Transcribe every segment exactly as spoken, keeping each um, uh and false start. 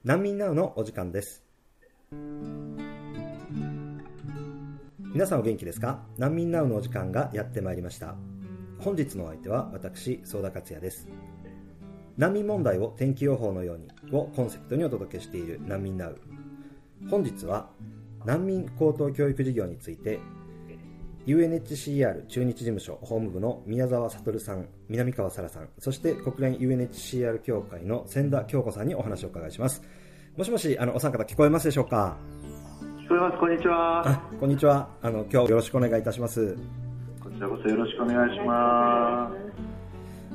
難民ナウのお時間です。皆さんお元気ですか？難民ナウのお時間がやってまいりました。本日のお相手は私、相田克也です。難民問題を天気予報のようにをコンセプトにお届けしている難民ナウ。本日は難民高等教育事業について ユーエヌエイチシーアール 駐日事務所法務部の宮沢悟さん、南川沙羅さん、そして国連 ユーエヌエイチシーアール 協会の千田京子さんにお話をお伺いします。もしもし、あのお三方聞こえますでしょうか？ 聞こえます。こんにちは。 あ、こんにちは。あの今日よろしくお願いいたします。 こちらこそよろしくお願いします。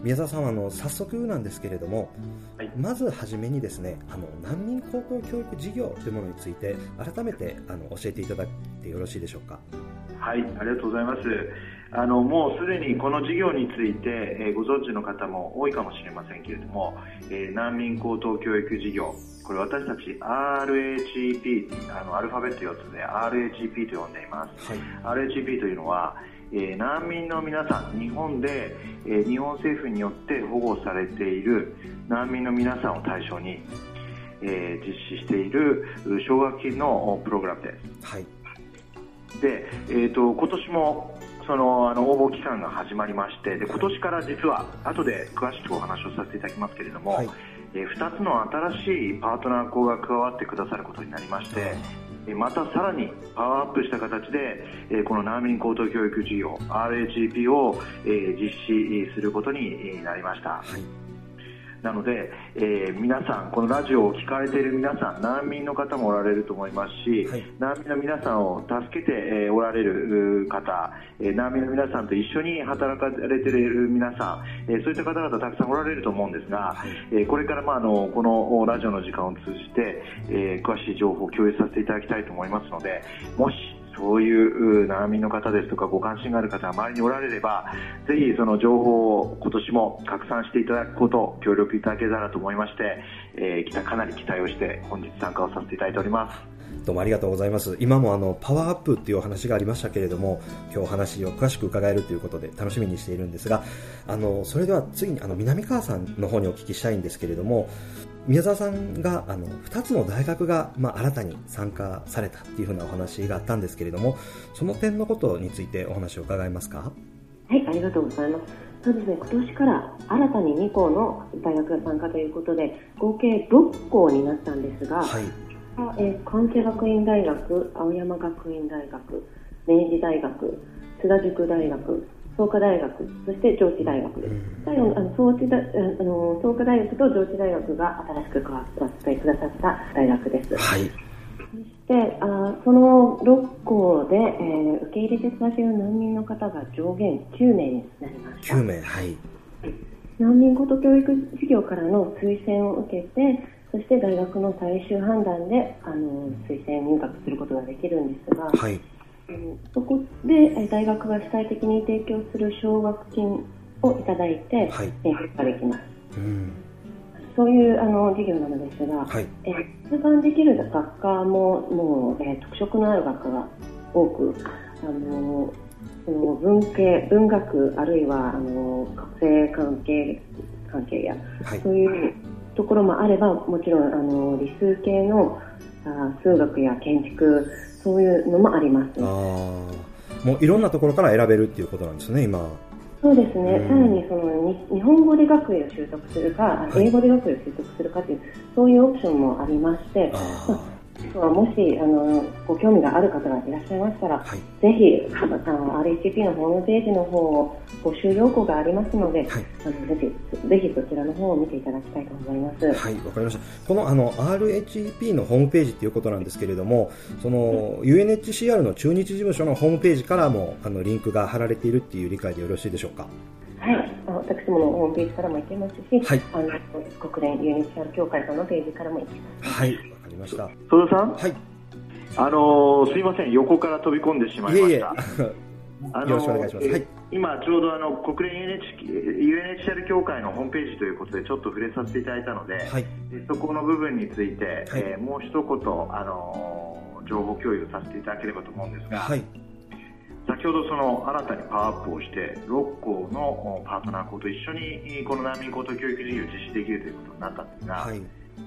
宮沢さんはあの早速なんですけれども、はい、まずはじめにですね、あの難民高等教育事業というものについて改めてあの教えていただいてよろしいでしょうか？ はい、ありがとうございます。あのもうすでにこの事業について、えー、ご存知の方も多いかもしれませんけれども、えー、難民高等教育事業、これ私たち アールエイチピー、あのアルファベットよっつで アールエイチピー と呼んでいます、はい、アールエイチピー というのは、えー、難民の皆さん、日本で、えー、日本政府によって保護されている難民の皆さんを対象に、えー、実施している奨学金のプログラムです、はい。で、えーと、今年もそのあの応募期間が始まりまして、で今年から実は後で詳しくお話をさせていただきますけれども、はい、えー、ふたつの新しいパートナー校が加わってくださることになりまして、またさらにパワーアップした形で、えー、この難民高等教育事業 アールエイチピー を、えー、実施することになりました、はい。なので、えー、皆さん、このラジオを聞かれている皆さん、難民の方もおられると思いますし、はい、難民の皆さんを助けて、えー、おられる方、えー、難民の皆さんと一緒に働かれている皆さん、えー、そういった方々たくさんおられると思うんですが、はい、えー、これから、まあ、あのこのラジオの時間を通じて、えー、詳しい情報を共有させていただきたいと思いますので、もしそういう難民の方ですとかご関心がある方が周りにおられれば、ぜひその情報を今年も拡散していただくことを協力いただけたらと思いまして、えー、かなり期待をして本日参加をさせていただいております。 どうもありがとうございます。今もあのパワーアップっていうお話がありましたけれども、今日お話を詳しく伺えるということで楽しみにしているんですが、あのそれでは次にあの南川さんの方にお聞きしたいんですけれども、宮沢さんがあのふたつの大学が、まあ、新たに参加されたっていうふうなお話があったんですけれども、その点のことについてお話を伺えますか？ はい、ありがとうございます。そうですね、今年から新たにに校の大学が参加ということで合計ろっ校になったんですが、はい、えー、関西学院大学、青山学院大学、明治大学、津田塾大学、創価大学、そして上智大学です。最後、あの創智大あの創価大学と上智大学が新しく加わってくださった大学です。はい。そしてあそのろっ校で、えー、受け入れてくださる難民の方が上限きゅうめいになりました。 きゅうめい、はい。 難民高等教育事業からの推薦を受けて、そして大学の最終判断であの推薦入学することができるんですが、はい。そこで大学が主体的に提供する奨学金をいただいて、はい、えー、ができます。うん、そういうあの事業なのですが、はい、えー、通関できる学科ももう、えー、特色のある学科が多く、あのその文系、文学あるいはあの家政関係関係や、はい、そういうところもあれば、もちろんあの理数系のあ数学や建築、そういうのもあります。あ、 もういろんなところから選べるっていうことなんですね、今。 そうですね、うん、さらにそのに日本語で学位を習得するか、はい、英語で学位を習得するかという、そういうオプションもありまして、もしあのご興味がある方がいらっしゃいましたら、はい、ぜひあの アールエイチピー のホームページの方を募集要項がありますので、はい、あのぜひぜひそちらの方を見ていただきたいと思います。 はい、わかりました。このあの アールエイチピー のホームページということなんですけれども、その ユーエヌエイチシーアール の駐日事務所のホームページからもあのリンクが貼られているっていう理解でよろしいでしょうか？ はい、私ものホームページからも行けますし、はい、あの国連 ユーエヌエイチシーアール 協会さんのページからも行けます。 はい、わかりました。 戸田さん、 はい、 あのー、すいません、横から飛び込んでしまいました。いえいえあのー、よろしくお願いします。はい、 今ちょうどあの国連 ユーエヌエイチシーアール 協会のホームページということでちょっと触れさせていただいたので、はい、そこの部分について、はい、えー、もう一言、あのー、情報共有させていただければと思うんですが、はい、先ほどその新たにパワーアップをしてろっ校のパートナー校と一緒にこの難民高等教育事業を実施できるということになったんですが、はい、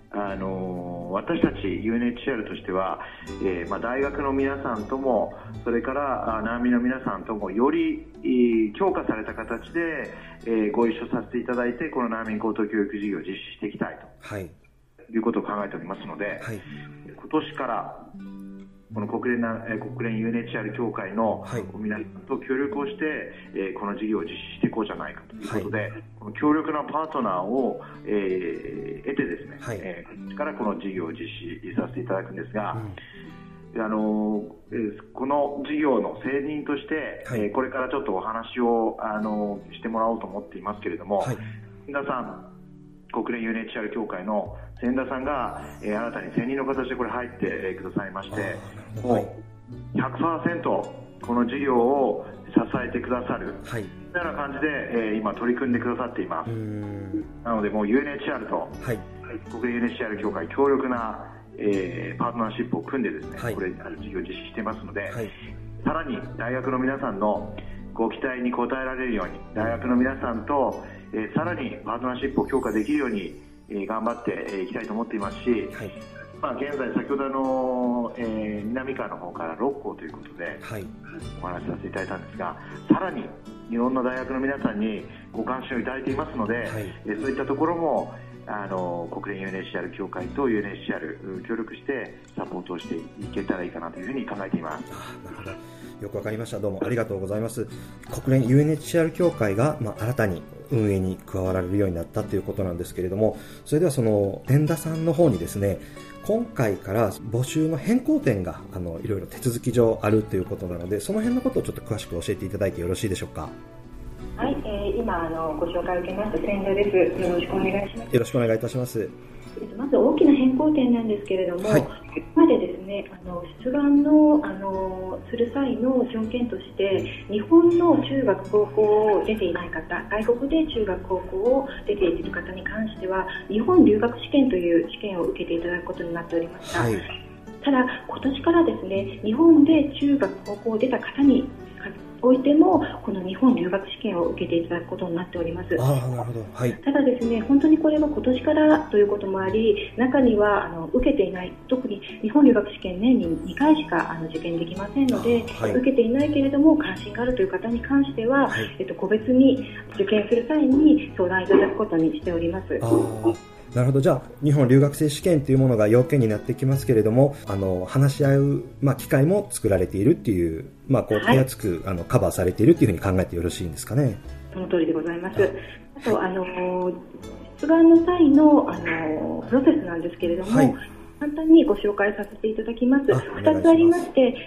あの私たち ユーエヌエイチシーアール としては、えーまあ、大学の皆さんともそれから難民の皆さんともより、えー、強化された形で、えー、ご一緒させていただいてこの難民高等教育事業を実施していきたいと、はい、いうことを考えておりますので、はい、今年からこの国連な国連 ユーエヌエイチシーアール 協会の皆さんと協力をして、えー、この事業を実施していこうじゃないかということで、はい、この強力なパートナーを、えー、得てですね、はい、えー、からこの事業を実施させていただくんですが、うん、あのえー、この事業の専任として、はい、えー、これからちょっとお話をあのしてもらおうと思っていますけれども、はい、皆さん国連 ユーエヌエイチシーアール 協会の千田さんが、えー、新たに専任の形でこれ入って、えー、くださいまして、もう ひゃくパーセント この事業を支えてくださる、はい、そのような感じで、えー、今取り組んでくださっています。なのでもう ユーエヌエイチシーアール と、はい、国連 ユーエヌエイチシーアール 協会強力な、えー、パートナーシップを組んでですね、はい、これある事業を実施していますので、はい、さらに大学の皆さんのご期待に応えられるように大学の皆さんと、えー、さらにパートナーシップを強化できるように、えー、頑張っていきたいと思っていますし、はい、まあ、現在先ほどの、えー、南川の方からろっ校ということで、はい、お話しさせていただいたんですが、さらにいろんな大学の皆さんにご関心をいただいていますので、はい、えー、そういったところもあの国連 ユーエヌエイチシーアール 協会と ユーエヌエイチシーアール 協力してサポートをしていけたらいいかなというふうに考えています。 あ、なるほど、よくわかりました。どうもありがとうございます。国連 ユーエヌエイチシーアール 協会が、まあ、新たに運営に加わられるようになったということなんですけれども、それではその千田さんの方にですね、今回から募集の変更点があのいろいろ手続き上あるということなので、その辺のことをちょっと詳しく教えていただいてよろしいでしょうか。 はい、えー、今あのご紹介を受けました千田です。よろしくお願いします。 よろしくお願いいたします。 まず大きな変更点なんですけれども、はい、これまでですね、あの出願の、あのする際の条件として日本の中学高校を出ていない方、外国で中学高校を出ている方に関しては日本留学試験という試験を受けていただくことになっておりました。はい、ただ今年からですね、日本で中学高校を出た方においてもこの日本留学試験を受けていただくことになっております。 あ、なるほど、はい、 ただですね、本当にこれは今年からということもあり、中にはあの受けていない、特に日本留学試験年ににかいしかあの受験できませんので、はい、受けていないけれども関心があるという方に関しては、はい、えっと、個別に受験する際に相談いただくことにしております。 あ、なるほど。じゃあ日本留学生試験というものが要件になってきますけれども、あの話し合う、まあ、機会も作られているっていう、まあ、こう手厚く、はい、あのカバーされているというふうに考えてよろしいんですかね。 その通りでございます。あと、あの出願の際の、あのプロセスなんですけれども、はい、簡単にご紹介させていただきます。ふたつありまして、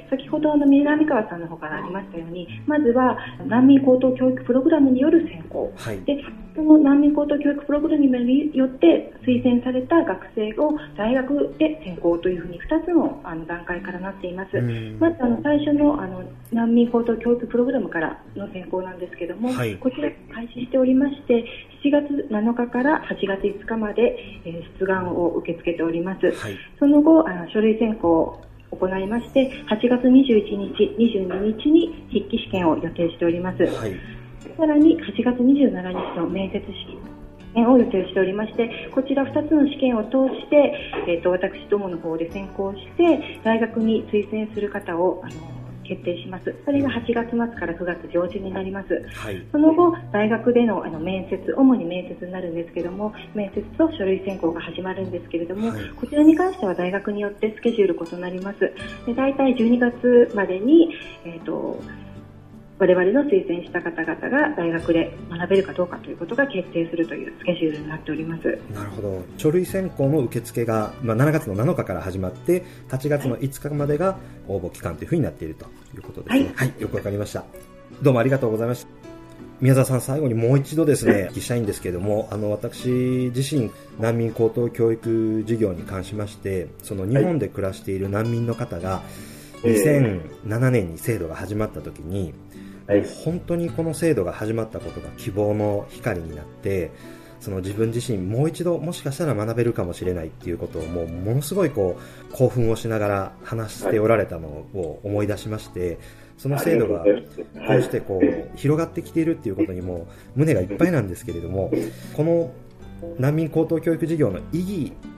先ほどあの南川さんの方からありましたように、まずは難民高等教育プログラムによる選考、はい、でその難民高等教育プログラムによって推薦された学生を大学で選考というふうにふたつの、あの段階からなっています。まずあの最初の、あの難民高等教育プログラムからの選考なんですけども、はい、こちら開始しておりまして、しちがつなのかからはちがついつかまで、えー、出願を受け付けております。はい、その後あの書類選考を行いまして、はちがつにじゅういちにち、にじゅうににちに筆記試験を予定しております。はい、さらにはちがつにじゅうしちにちの面接試験を予定しておりまして、こちらふたつの試験を通して、えー、と私どもの方で選考して大学に推薦する方をあの決定します。それがはちがつまつからくがつじょうじゅんになります。はい、その後大学でのあの面接、主に面接になるんですけども、面接と書類選考が始まるんですけれども、はい、こちらに関しては大学によってスケジュール異なります。で、大体じゅうにがつまでに、えーと我々の推薦した方々が大学で学べるかどうかということが決定するというスケジュールになっております。 なるほど。書類選考の受付が、まあ、しちがつのなのかから始まってはちがつのいつかまでが応募期間というふうになっているということですね。はい、はい、よくわかりました。どうもありがとうございました。宮沢さん、最後にもう一度ですね、お聞きしたいんですけれども、あの私自身難民高等教育事業に関しまして、その日本で暮らしている難民の方がにせんななねんに制度が始まった時に、はい、本当にこの制度が始まったことが希望の光になって、その自分自身もう一度もしかしたら学べるかもしれないっていうことをもうものすごいこう興奮をしながら話しておられたのを思い出しまして、その制度がこうしてこう広がってきているっていうことにも胸がいっぱいなんですけれども、この難民高等教育事業の意義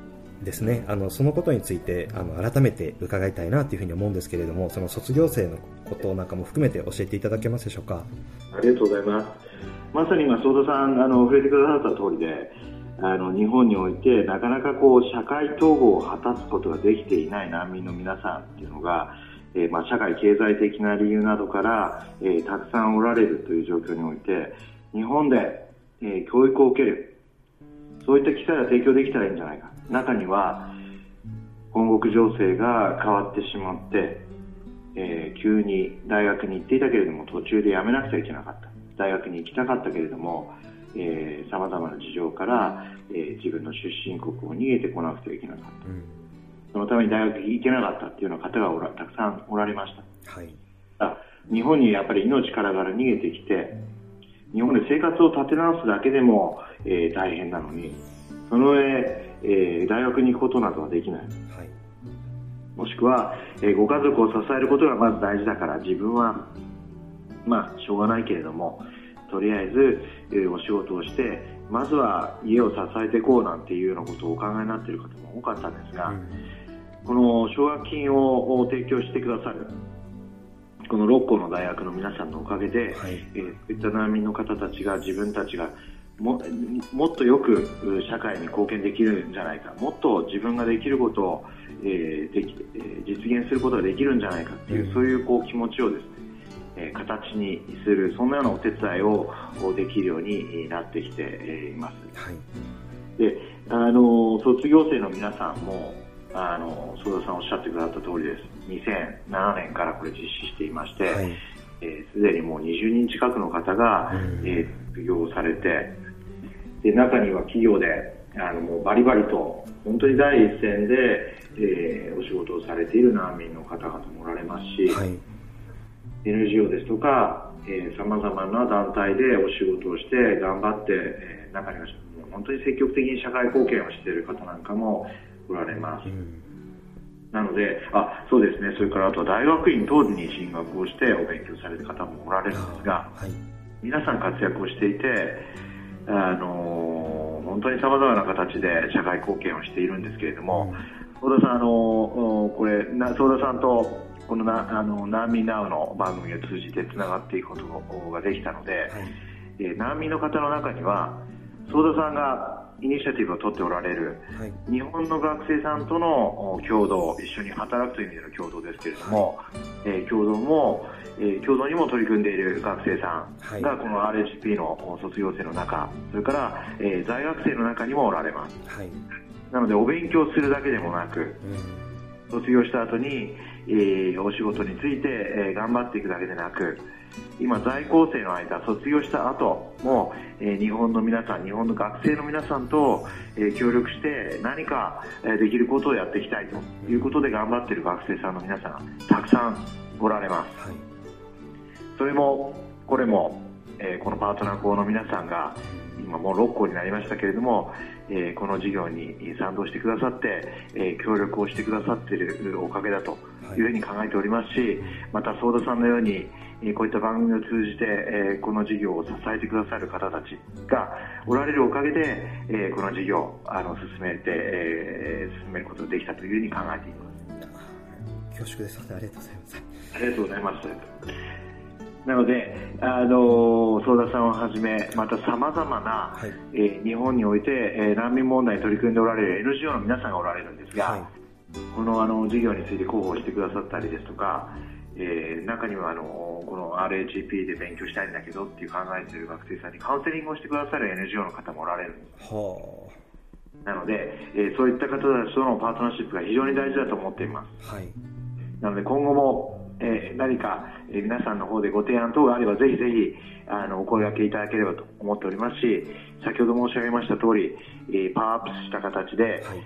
ですね。あのそのことについてあの改めて伺いたいなというふうに思うんですけれども、その卒業生のことなんかも含めて教えていただけますでしょうか。 ありがとうございます。まさに今相田さんあの触れてくださった通りで、あの日本においてなかなかこう社会統合を果たすことができていない難民の皆さんっていうのが、えーまあ、社会経済的な理由などから、えー、たくさんおられるという状況において、日本で、えー、教育を受ける、そういった機会が提供できたらいいんじゃないか。中には本国情勢が変わってしまって、えー、急に大学に行っていたけれども途中で辞めなくちゃいけなかった、大学に行きたかったけれどもさまざまな事情から、えー、自分の出身国を逃げてこなくてはいけなかった、うん、そのために大学に行けなかったっていうような方がおらたくさんおられました、はい、あ日本にやっぱり命からがら逃げてきて、日本で生活を立て直すだけでも、えー、大変なのに、その上、えー、大学に行くことなどはできない、はい、もしくは、えー、ご家族を支えることがまず大事だから自分はまあしょうがないけれどもとりあえず、えー、お仕事をしてまずは家を支えていこうなんていうようなことをお考えになっている方も多かったんですが、うん、この奨学金を提供してくださるこのろっこの大学の皆さんのおかげで、はい、えー、そういった難民の方たちが自分たちがも, もっとよく社会に貢献できるんじゃないか、もっと自分ができることを、えーできえー、実現することができるんじゃないかっていう、うん、そういう、こう気持ちをですね、えー、形にする、そんなようなお手伝いをできるようになってきています、はい、であの卒業生の皆さんもあの相田さんおっしゃってくださった通りです。にせんななねんからこれ実施していまして、はい、えー、すでにもうにじゅうにん近くの方が、うん、えー、卒業されて、で中には企業であのもうバリバリと本当に第一線で、えー、お仕事をされている難民の方々もおられますし、はい、エヌジーオー ですとかさまざまな団体でお仕事をして頑張って、えー、中には本当に積極的に社会貢献をしている方なんかもおられます、うん、なのであそうですね、それからあとは大学院等に進学をしてお勉強される方もおられるんですが、はい、皆さん活躍をしていて、あのー、本当にさまざまな形で社会貢献をしているんですけれども、相、うん、田さん、あのー、これ相田さんとこのなあの難民ナウの番組を通じてつながっていくことができたので、はい、えー、難民の方の中には相田さんがイニシアティブを取っておられる、はい、日本の学生さんとの共同、一緒に働くという意味での共同ですけれども、はい、えー、共同も、えー、共同にも取り組んでいる学生さんがこの アールエイチピー の卒業生の中、それから、えー、在学生の中にもおられます、はい、なのでお勉強するだけでもなく、うん、卒業した後に、えー、お仕事について、えー、頑張っていくだけでなく、今在校生の間、卒業した後も、えー、日本の皆さん、日本の学生の皆さんと、えー、協力して何か、えー、できることをやっていきたいということで頑張っている学生さんの皆さんたくさんおられます、はい、それもこれも、えー、このパートナー校の皆さんが今もうろっこうになりましたけれども、えー、この事業に賛同してくださって、えー、協力をしてくださっているおかげだというふうに考えておりますし、また相田さんのようにこういった番組を通じて、えー、この事業を支えてくださる方たちがおられるおかげで、えー、この事業をあの進めて、えー、進めることができたというふうに考えています。 恐縮です。ありがとうございます。 ありがとうございます。なので、あの相田さんをはじめまたさまざまな、はい、えー、日本において、えー、難民問題に取り組んでおられる エヌジーオー の皆さんがおられるんですが、はい、この、あの事業について広報してくださったりですとか、えー、中にはあのこの アールエイチピー で勉強したいんだけどっていう考えている学生さんにカウンセリングをしてくださる エヌジーオー の方もおられるんです。はあ、なので、えー、そういった方たちとのパートナーシップが非常に大事だと思っています、はい、なので今後もえー、何か、えー、皆さんの方でご提案等があればぜひぜひあのお声掛けいただければと思っておりますし、先ほど申し上げました通り、えー、パワーアップした形で、はい、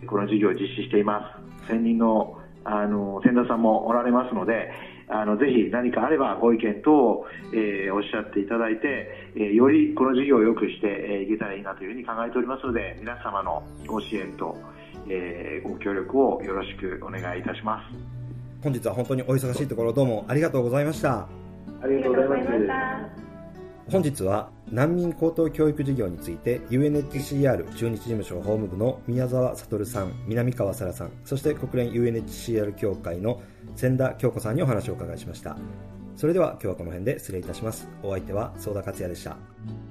この事業を実施しています。専任の、あの先田さんもおられますので、あのぜひ何かあればご意見等を、えー、おっしゃっていただいて、えー、よりこの事業を良くしてい、えー、けたらいいなというふうに考えておりますので、皆様のご支援と、えー、ご協力をよろしくお願いいたします。 本日は本当にお忙しいところどうもありがとうございました。 ありがとうございます。 本日は難民高等教育事業について ユーエヌエイチシーアール 駐日事務所法務部の宮沢悟さん、南川沙羅さん、そして国連 ユーエヌエイチシーアール 協会の千田京子さんにお話をお伺いしました。それでは今日はこの辺で失礼いたします。お相手は相田克也でした。